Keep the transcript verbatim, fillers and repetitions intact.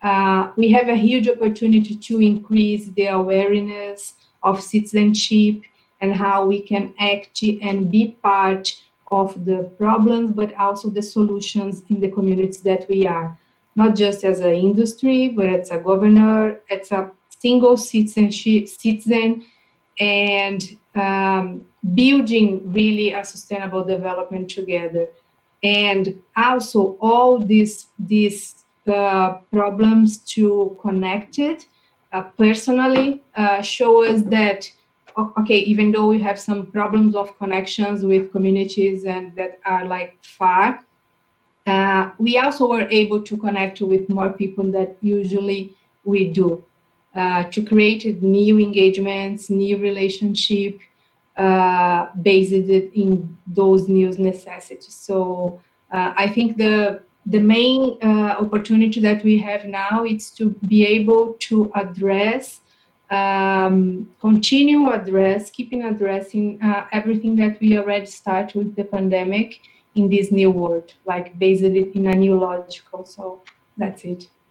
Uh, we have a huge opportunity to increase the awareness of citizenship and how we can act and be part of the problems, but also the solutions in the communities that we are. Not just as an industry, but as a governor, as a single citizenship, citizen, and um, building really a sustainable development together. And also all these these uh, problems to connect it uh, personally uh, show us that okay, even though we have some problems of connections with communities and that are like far, uh, we also were able to connect with more people that usually we do, uh, to create new engagements, new relationship, uh, based in those new necessities. So uh, I think the the main uh, opportunity that we have now is to be able to address, um, continue address, keeping addressing uh, everything that we already started with the pandemic in this new world, like based in a new logical. So that's it.